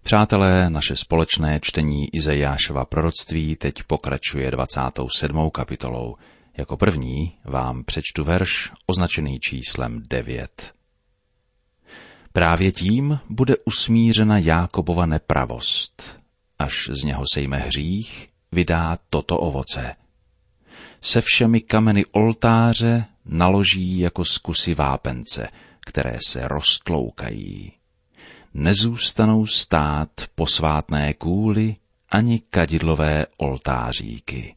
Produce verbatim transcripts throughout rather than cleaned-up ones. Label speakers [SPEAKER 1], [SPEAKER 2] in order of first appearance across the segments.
[SPEAKER 1] Přátelé, naše společné čtení Izajášova proroctví teď pokračuje dvacátou sedmou kapitolou. Jako první vám přečtu verš označený číslem devět. Právě tím bude usmířena Jákobova nepravost, až z něho sejme hřích, vydá toto ovoce. Se všemi kameny oltáře naloží jako z kusy vápence, které se roztloukají. Nezůstanou stát posvátné kůly ani kadidlové oltáříky.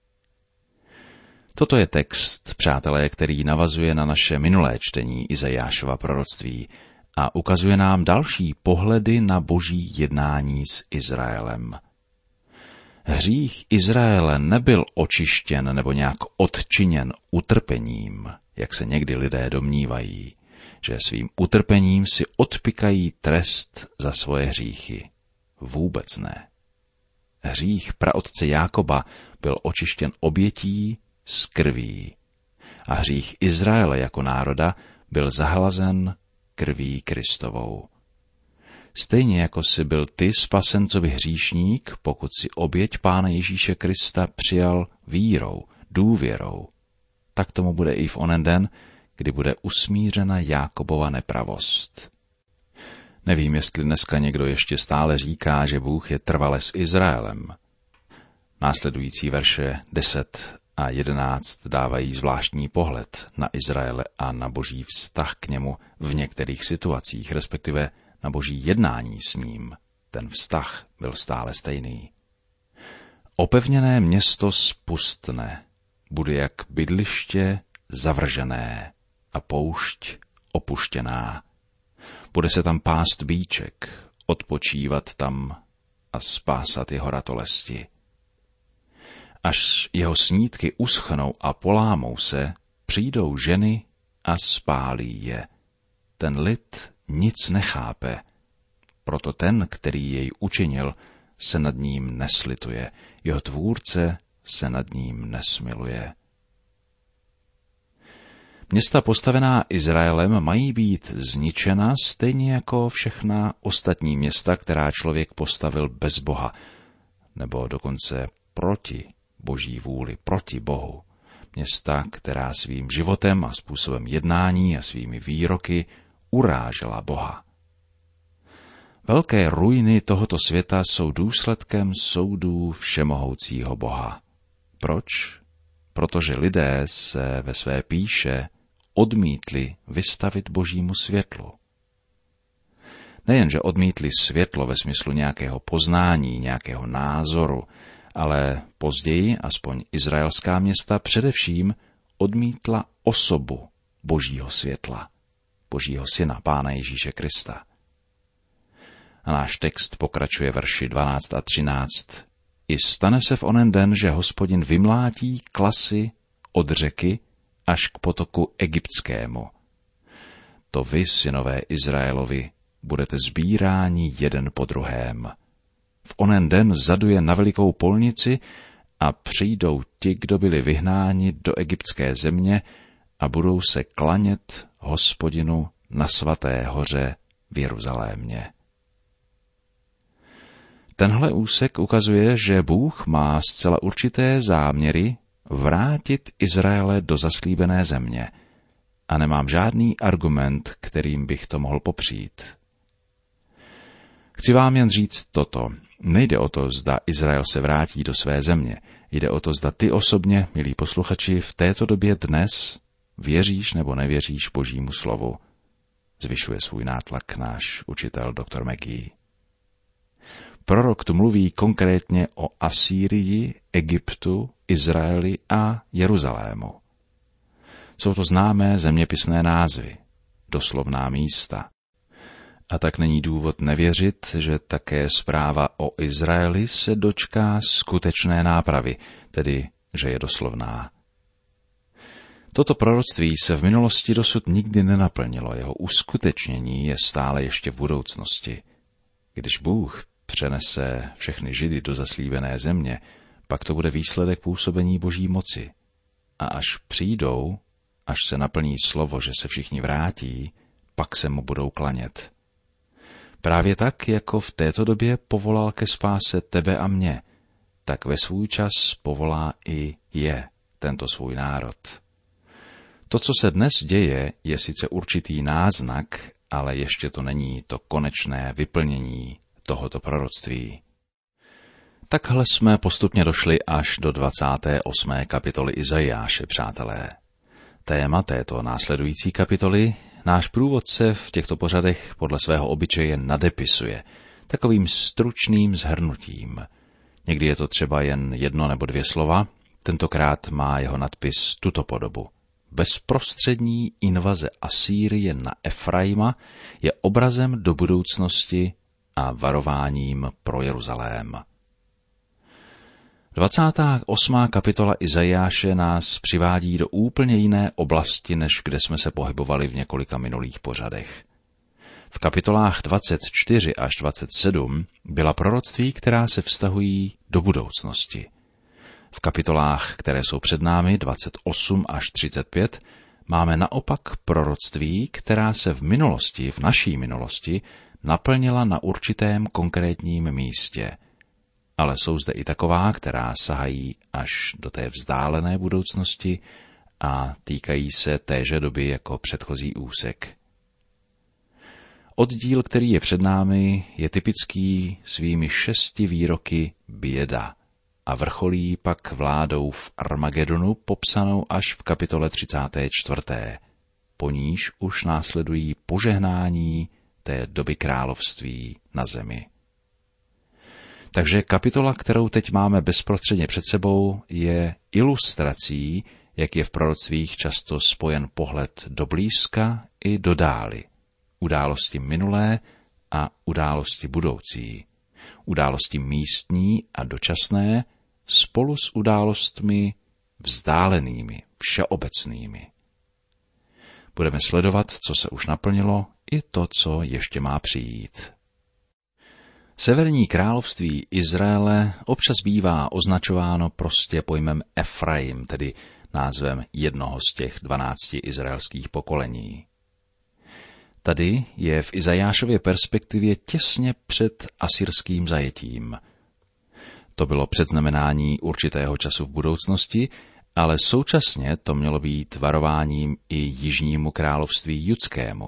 [SPEAKER 1] Toto je text, přátelé, který navazuje na naše minulé čtení Izajášova proroctví a ukazuje nám další pohledy na boží jednání s Izraelem. Hřích Izraele nebyl očištěn nebo nějak odčiněn utrpením, jak se někdy lidé domnívají, že svým utrpením si odpykají trest za svoje hříchy. Vůbec ne. Hřích praotce Jákoba byl očištěn obětí z krví a hřích Izraele jako národa byl zahlazen krví Kristovou. Stejně jako si byl ty spasencovi hříšník, pokud si oběť Pána Ježíše Krista přijal vírou, důvěrou, tak tomu bude i v onen den, kdy bude usmířena Jákobova nepravost. Nevím, jestli dneska někdo ještě stále říká, že Bůh je trvale s Izraelem. Následující verše deset a jedenáct dávají zvláštní pohled na Izraele a na boží vztah k němu v některých situacích, respektive na boží jednání s ním. Ten vztah byl stále stejný. Opevněné město spustne, bude jak bydliště zavržené a poušť opuštěná. Bude se tam pást býček, odpočívat tam a spásat jeho ratolesti. Až jeho snídky uschnou a polámou se, přijdou ženy a spálí je. Ten lid nic nechápe, proto ten, který jej učinil, se nad ním neslituje, jeho tvůrce se nad ním nesmiluje. Města postavená Izraelem mají být zničena stejně jako všechna ostatní města, která člověk postavil bez Boha, nebo dokonce proti boží vůli, proti Bohu. Města, která svým životem a způsobem jednání a svými výroky urážela Boha. Velké ruiny tohoto světa jsou důsledkem soudů všemohoucího Boha. Proč? Protože lidé se ve své pýše odmítli vystavit božímu světlu. Nejenže odmítli světlo ve smyslu nějakého poznání, nějakého názoru, ale později, aspoň izraelská města, především odmítla osobu božího světla, božího syna, Pána Ježíše Krista. A náš text pokračuje verši dvanáct a třináct. I stane se v onen den, že Hospodin vymlátí klasy od řeky až k potoku egyptskému. To vy, synové Izraelovi, budete sbíráni jeden po druhém. V onen den zaduje na velikou polnici a přijdou ti, kdo byli vyhnáni do egyptské země a budou se klanět Hospodinu na svaté hoře v Jeruzalémě. Tenhle úsek ukazuje, že Bůh má zcela určité záměry vrátit Izraele do zaslíbené země a nemám žádný argument, kterým bych to mohl popřít. Chci vám jen říct toto. Nejde o to, zda Izrael se vrátí do své země. Jde o to, zda ty osobně, milí posluchači, v této době dnes věříš nebo nevěříš božímu slovu. Zvyšuje svůj nátlak náš učitel doktor McGee. Prorok tu mluví konkrétně o Asýrii, Egyptu, Izraeli a Jeruzalému. Jsou to známé zeměpisné názvy, doslovná místa. A tak není důvod nevěřit, že také zpráva o Izraeli se dočká skutečné nápravy, tedy že je doslovná. Toto proroctví se v minulosti dosud nikdy nenaplnilo, jeho uskutečnění je stále ještě v budoucnosti. Když Bůh přenese všechny Židy do zaslíbené země, pak to bude výsledek působení boží moci. A až přijdou, až se naplní slovo, že se všichni vrátí, pak se mu budou klanět. Právě tak, jako v této době povolal ke spáse tebe a mě, tak ve svůj čas povolá i je tento svůj národ. To, co se dnes děje, je sice určitý náznak, ale ještě to není to konečné vyplnění tohoto proroctví. Takhle jsme postupně došli až do dvacáté osmé kapitoly Izajáše, přátelé. Téma této následující kapitoly náš průvodce v těchto pořadech podle svého obyčeje nadepisuje takovým stručným shrnutím. Někdy je to třeba jen jedno nebo dvě slova, tentokrát má jeho nadpis tuto podobu. Bezprostřední invaze Asýrie na Efraima je obrazem do budoucnosti a varováním pro Jeruzalém. dvacátá osmá kapitola Izajáše nás přivádí do úplně jiné oblasti, než kde jsme se pohybovali v několika minulých pořadech. V kapitolách dvacet čtyři až dvacet sedm byla proroctví, která se vztahují do budoucnosti. V kapitolách, které jsou před námi, dvacet osm až třicet pět, máme naopak proroctví, která se v minulosti, v naší minulosti, naplnila na určitém konkrétním místě. Ale jsou zde i taková, která sahají až do té vzdálené budoucnosti a týkají se téže doby jako předchozí úsek. Oddíl, který je před námi, je typický svými šesti výroky běda a vrcholí pak vládou v Armagedonu popsanou až v kapitole třicáté čtvrté. Po níž už následují požehnání té doby království na zemi. Takže kapitola, kterou teď máme bezprostředně před sebou, je ilustrací, jak je v proroctvích často spojen pohled do blízka i do dáli. Události minulé a události budoucí. Události místní a dočasné spolu s událostmi vzdálenými, všeobecnými. Budeme sledovat, co se už naplnilo, i to, co ještě má přijít. Severní království Izraele občas bývá označováno prostě pojmem Efraim, tedy názvem jednoho z těch dvanácti izraelských pokolení. Tady je v Izajášově perspektivě těsně před asyrským zajetím. To bylo předznamenání určitého času v budoucnosti, ale současně to mělo být varováním i jižnímu království judskému.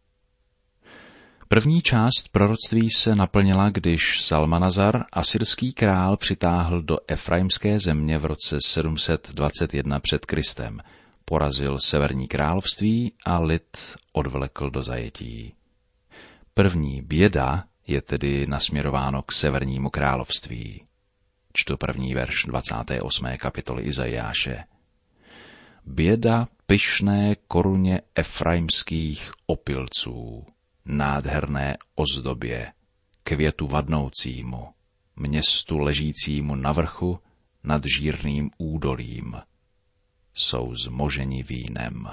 [SPEAKER 1] První část proroctví se naplnila, když Salmanazar, asyrský král, přitáhl do Efraimské země v roce sedm set dvacet jedna před Kristem, porazil severní království a lid odvlekl do zajetí. První běda je tedy nasměrováno k severnímu království. Čtu první verš dvacáté osmé kapitoly Izajáše. Běda pyšné koruně efraimských opilců, nádherné ozdobě, květu vadnoucímu, městu ležícímu na vrchu nad žírným údolím. Jsou zmoženi vínem.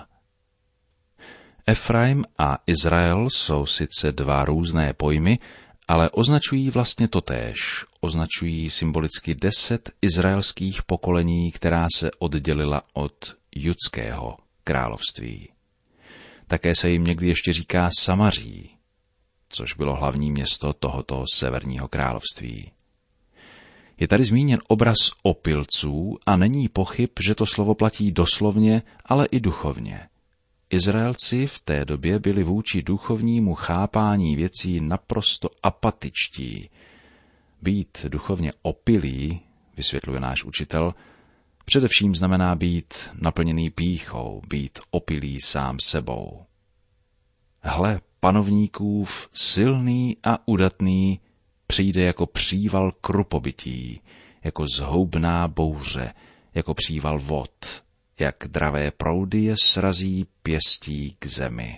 [SPEAKER 1] Efraim a Izrael jsou sice dva různé pojmy, ale označují vlastně totéž. Označují symbolicky deset izraelských pokolení, která se oddělila od judského království. Také se jim někdy ještě říká Samaří, což bylo hlavní město tohoto severního království. Je tady zmíněn obraz opilců a není pochyb, že to slovo platí doslovně, ale i duchovně. Izraelci v té době byli vůči duchovnímu chápání věcí naprosto apatičtí. Být duchovně opilý, vysvětluje náš učitel, především znamená být naplněný pýchou, být opilý sám sebou. Hle, panovníkův silný a udatný přijde jako příval krupobytí, jako zhoubná bouře, jako příval vod, jak dravé proudy je srazí pěstí k zemi.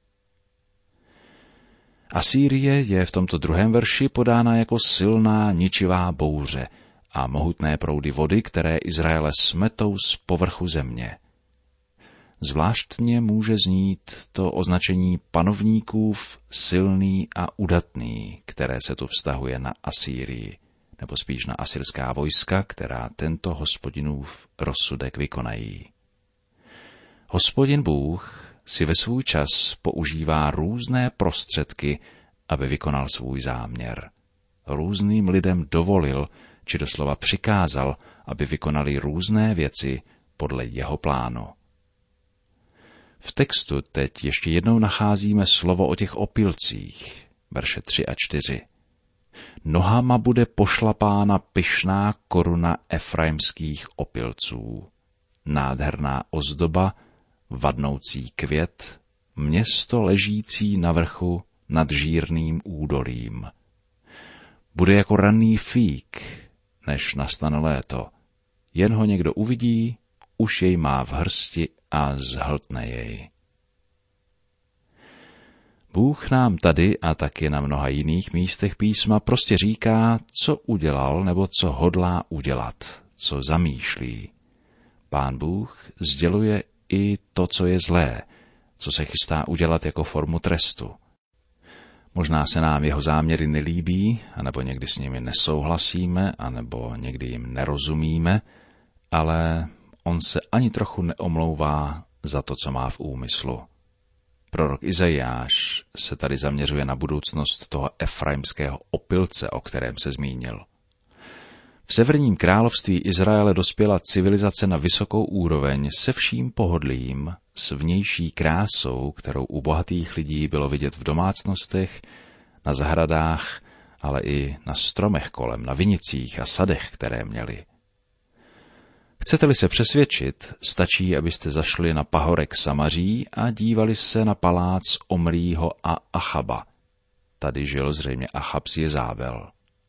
[SPEAKER 1] Asýrie je v tomto druhém verši podána jako silná ničivá bouře a mohutné proudy vody, které Izraele smetou z povrchu země. Zvláštně může znít to označení panovníkův silný a udatný, které se tu vztahuje na Asýrii, nebo spíš na asyrská vojska, která tento Hospodinův rozsudek vykonají. Hospodin Bůh si ve svůj čas používá různé prostředky, aby vykonal svůj záměr. Různým lidem dovolil, či doslova přikázal, aby vykonali různé věci podle jeho plánu. V textu teď ještě jednou nacházíme slovo o těch opilcích, verše tři a čtyři. Nohama bude pošlapána pyšná koruna efraimských opilců, nádherná ozdoba, vadnoucí květ, město ležící na vrchu nad žírným údolím. Bude jako ranný fík, než nastane léto. Jen ho někdo uvidí, už jej má v hrsti a zhltne jej. Bůh nám tady a taky na mnoha jiných místech písma prostě říká, co udělal nebo co hodlá udělat, co zamýšlí. Pán Bůh sděluje i to, co je zlé, co se chystá udělat jako formu trestu. Možná se nám jeho záměry nelíbí, anebo někdy s nimi nesouhlasíme, anebo někdy jim nerozumíme, ale on se ani trochu neomlouvá za to, co má v úmyslu. Prorok Izajáš se tady zaměřuje na budoucnost toho efraimského opilce, o kterém se zmínil. V severním království Izraele dospěla civilizace na vysokou úroveň se vším pohodlím, s vnější krásou, kterou u bohatých lidí bylo vidět v domácnostech, na zahradách, ale i na stromech kolem, na vinicích a sadech, které měli. Chcete-li se přesvědčit, stačí, abyste zašli na pahorek Samaří a dívali se na palác Omrího a Achaba. Tady žil zřejmě Achab z Jezábel.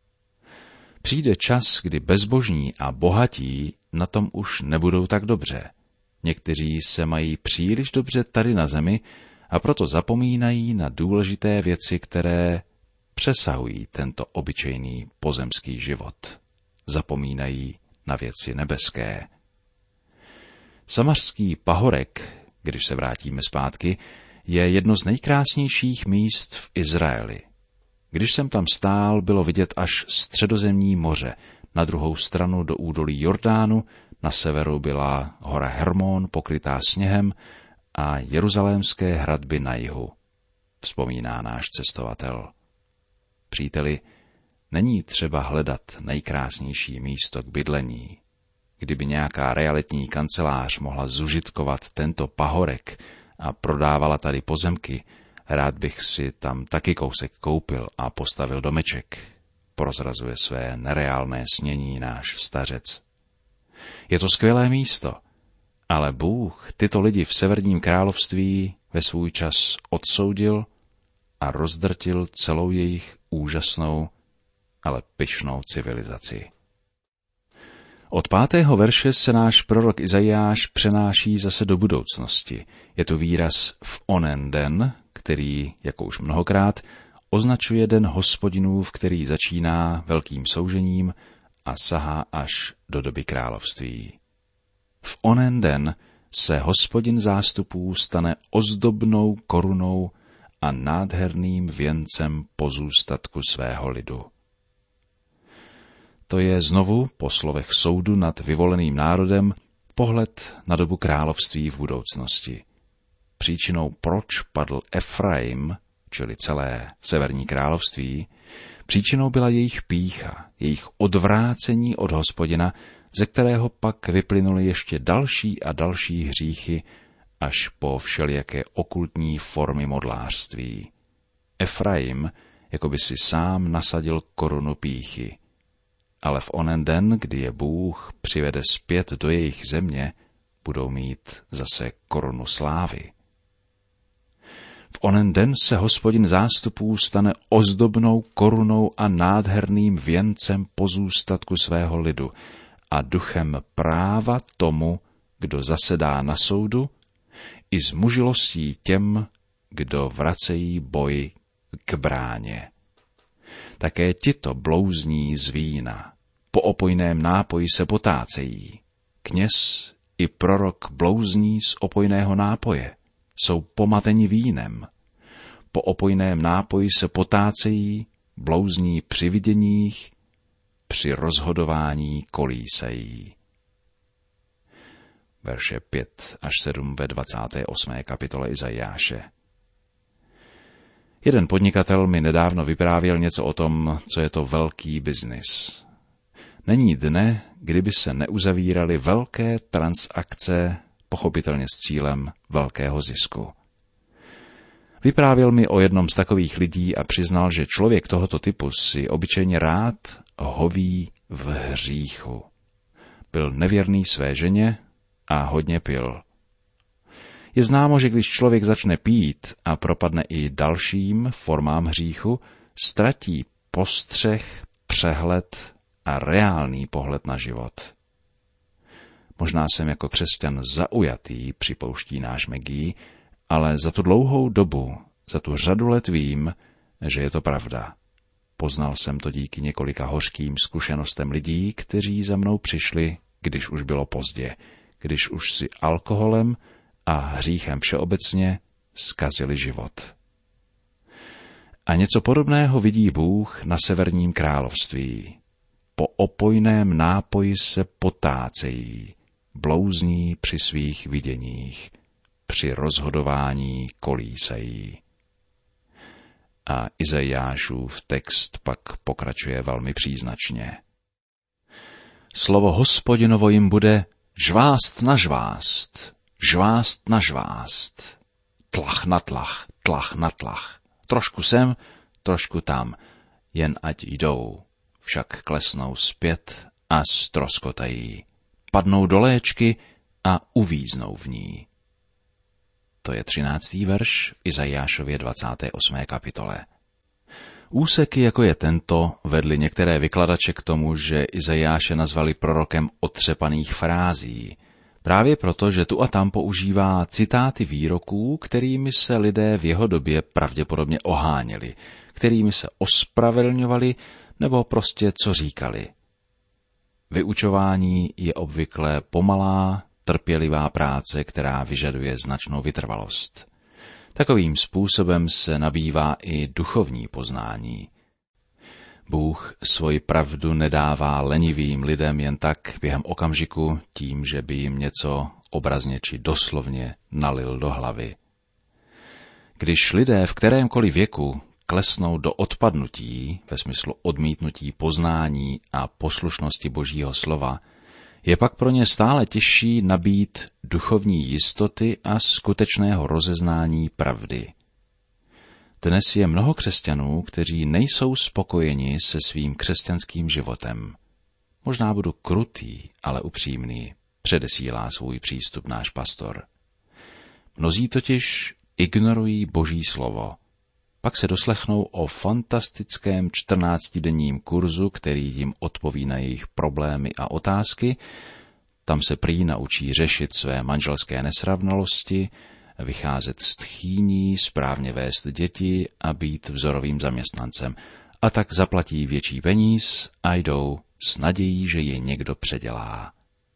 [SPEAKER 1] Přijde čas, kdy bezbožní a bohatí na tom už nebudou tak dobře. Někteří se mají příliš dobře tady na zemi a proto zapomínají na důležité věci, které přesahují tento obyčejný pozemský život. Zapomínají na věci nebeské. Samařský pahorek, když se vrátíme zpátky, je jedno z nejkrásnějších míst v Izraeli. Když jsem tam stál, bylo vidět až Středozemní moře, na druhou stranu do údolí Jordánu, na severu byla hora Hermon pokrytá sněhem a jeruzalémské hradby na jihu, vzpomíná náš cestovatel. Příteli, není třeba hledat nejkrásnější místo k bydlení. Kdyby nějaká realitní kancelář mohla zužitkovat tento pahorek a prodávala tady pozemky, rád bych si tam taky kousek koupil a postavil domeček, prozrazuje své nereálné snění náš stařec. Je to skvělé místo, ale Bůh tyto lidi v severním království ve svůj čas odsoudil a rozdrtil celou jejich úžasnou, ale pyšnou civilizaci. Od pátého verše se náš prorok Izajáš přenáší zase do budoucnosti. Je tu výraz v onen den, který, jako už mnohokrát, označuje den Hospodinův, který začíná velkým soužením a sahá až do doby království. V onen den se Hospodin zástupů stane ozdobnou korunou a nádherným věncem pozůstatku svého lidu. To je znovu, po slovech soudu nad vyvoleným národem, pohled na dobu království v budoucnosti. Příčinou, proč padl Efraim, čili celé severní království, příčinou byla jejich pýcha, jejich odvrácení od Hospodina, ze kterého pak vyplynuly ještě další a další hříchy, až po všelijaké okultní formy modlářství. Efraim jako by si sám nasadil korunu pýchy. Ale v onen den, kdy je Bůh přivede zpět do jejich země, budou mít zase korunu slávy. V onen den se Hospodin zástupů stane ozdobnou korunou a nádherným věncem pozůstatku svého lidu a duchem práva tomu, kdo zasedá na soudu, i zmužilostí těm, kdo vracejí boj k bráně. Také tito blouzní z vína, po opojném nápoji se potácejí. Kněz i prorok blouzní z opojného nápoje, jsou pomateni vínem. Po opojném nápoji se potácejí, blouzní při viděních, při rozhodování kolísají. Verše pět až sedm ve dvacáté osmé kapitole Izajáše. Jeden podnikatel mi nedávno vyprávěl něco o tom, co je to velký biznis. Není dne, kdyby se neuzavíraly velké transakce, pochopitelně s cílem velkého zisku. Vyprávěl mi o jednom z takových lidí a přiznal, že člověk tohoto typu si obyčejně rád hoví v hříchu. Byl nevěrný své ženě a hodně pil. Je známo, že když člověk začne pít a propadne i dalším formám hříchu, ztratí postřeh, přehled a reálný pohled na život. Možná jsem jako křesťan zaujatý, připouští náš Maggie, ale za tu dlouhou dobu, za tu řadu let vím, že je to pravda. Poznal jsem to díky několika hořkým zkušenostem lidí, kteří za mnou přišli, když už bylo pozdě, když už si alkoholem a hříchem všeobecně zkazili život. A něco podobného vidí Bůh na Severním království. Po opojném nápoji se potácejí, blouzní při svých viděních, při rozhodování kolísají. A Izajášův text pak pokračuje velmi příznačně. Slovo Hospodinovo jim bude žvást na žvást, žvást na žvást, tlach na tlach, tlach na tlach. Trošku sem, trošku tam, jen ať jdou, však klesnou zpět a stroskotají, padnou do léčky a uvíznou v ní. To je třináctý verš v Izajášově dvacáté osmé kapitole. Úseky, jako je tento, vedly některé vykladače k tomu, že Izajáše nazvali prorokem otřepaných frází, právě proto, že tu a tam používá citáty výroků, kterými se lidé v jeho době pravděpodobně oháněli, kterými se ospravedlňovali nebo prostě co říkali. Vyučování je obvykle pomalá, trpělivá práce, která vyžaduje značnou vytrvalost. Takovým způsobem se nabývá i duchovní poznání. Bůh svoji pravdu nedává lenivým lidem jen tak během okamžiku tím, že by jim něco obrazně či doslovně nalil do hlavy. Když lidé v kterémkoliv věku klesnou do odpadnutí, ve smyslu odmítnutí poznání a poslušnosti Božího slova, je pak pro ně stále těžší nabít duchovní jistoty a skutečného rozeznání pravdy. Dnes je mnoho křesťanů, kteří nejsou spokojeni se svým křesťanským životem. Možná budu krutý, ale upřímný, předesílá svůj přístup náš pastor. Mnozí totiž ignorují Boží slovo. Pak se doslechnou o fantastickém čtrnáctidenním kurzu, který jim odpoví na jejich problémy a otázky. Tam se prý naučí řešit své manželské nesrovnalosti, vycházet z tchýní, správně vést děti a být vzorovým zaměstnancem. A tak zaplatí větší peníz a jdou s nadějí, že je někdo předělá.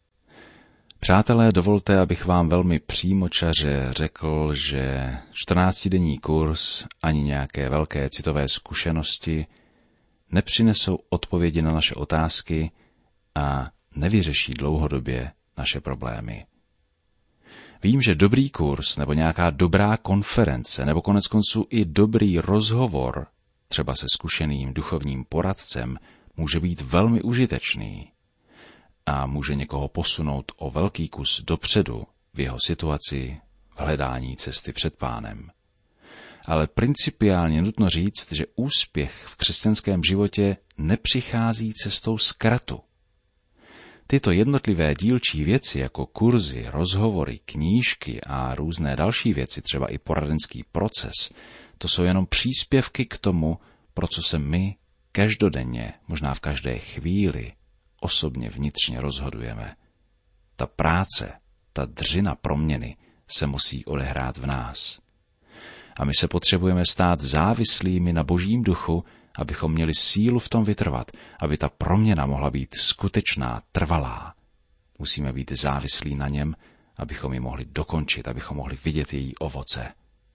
[SPEAKER 1] Přátelé, dovolte, abych vám velmi přímočaře řekl, že čtrnáctidenní kurz ani nějaké velké citové zkušenosti nepřinesou odpovědi na naše otázky a nevyřeší dlouhodobě naše problémy. Vím, že dobrý kurz nebo nějaká dobrá konference nebo koneckonců i dobrý rozhovor, třeba se zkušeným duchovním poradcem, může být velmi užitečný a může někoho posunout o velký kus dopředu v jeho situaci v hledání cesty před Pánem. Ale principiálně nutno říct, že úspěch v křesťanském životě nepřichází cestou zkratu. Tyto jednotlivé dílčí věci, jako kurzy, rozhovory, knížky a různé další věci, třeba i poradenský proces, to jsou jenom příspěvky k tomu, pro co se my každodenně, možná v každé chvíli, osobně vnitřně rozhodujeme. Ta práce, ta dřina proměny se musí odehrát v nás. A my se potřebujeme stát závislými na Božím duchu, abychom měli sílu v tom vytrvat, aby ta proměna mohla být skutečná, trvalá. Musíme být závislí na něm, abychom ji mohli dokončit, abychom mohli vidět její ovoce.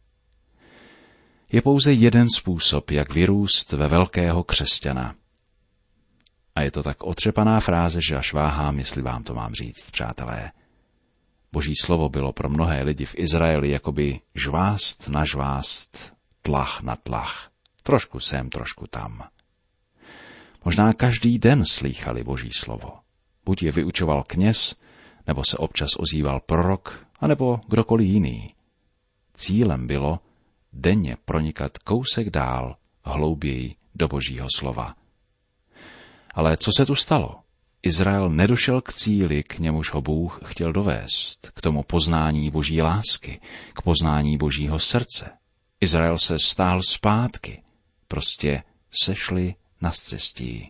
[SPEAKER 1] Je pouze jeden způsob, jak vyrůst ve velkého křesťana. A je to tak otřepaná fráze, že až váhám, jestli vám to mám říct, přátelé. Boží slovo bylo pro mnohé lidi v Izraeli jakoby žvást na žvást, tlach na tlach. Trošku sem, trošku tam. Možná každý den slýchali Boží slovo. Buď je vyučoval kněz, nebo se občas ozýval prorok, anebo kdokoliv jiný. Cílem bylo denně pronikat kousek dál, hlouběji do Božího slova. Ale co se tu stalo? Izrael nedošel k cíli, k němuž ho Bůh chtěl dovést, k tomu poznání Boží lásky, k poznání Božího srdce. Izrael se stáhl zpátky, prostě sešli na scestí.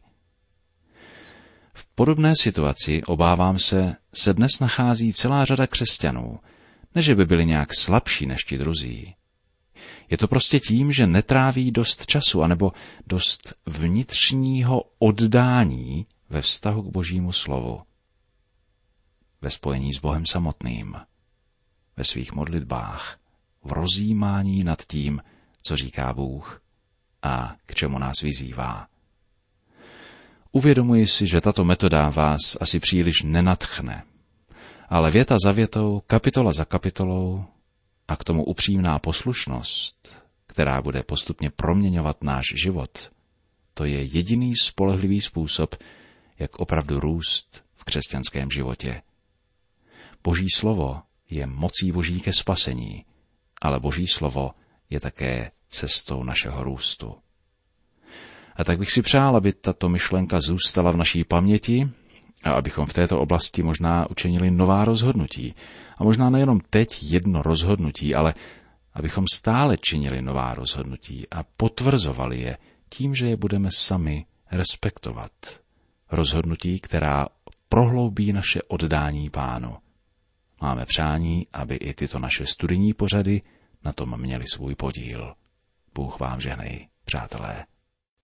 [SPEAKER 1] V podobné situaci, obávám se, se dnes nachází celá řada křesťanů, ne že by byli nějak slabší než ti druzí. Je to prostě tím, že netráví dost času, anebo dost vnitřního oddání ve vztahu k Božímu slovu, ve spojení s Bohem samotným, ve svých modlitbách, v rozjímání nad tím, co říká Bůh a k čemu nás vyzývá. Uvědomuji si, že tato metoda vás asi příliš nenadchne, ale věta za větou, kapitola za kapitolou a k tomu upřímná poslušnost, která bude postupně proměňovat náš život, to je jediný spolehlivý způsob, jak opravdu růst v křesťanském životě. Boží slovo je mocí Boží ke spasení, ale Boží slovo je také cestou našeho růstu. A tak bych si přál, aby tato myšlenka zůstala v naší paměti a abychom v této oblasti možná učinili nová rozhodnutí. A možná nejenom teď jedno rozhodnutí, ale abychom stále činili nová rozhodnutí a potvrzovali je tím, že je budeme sami respektovat. Rozhodnutí, která prohloubí naše oddání Pánu. Máme přání, aby i tyto naše studijní pořady na tom měly svůj podíl. Bůh vám žehnej, přátelé.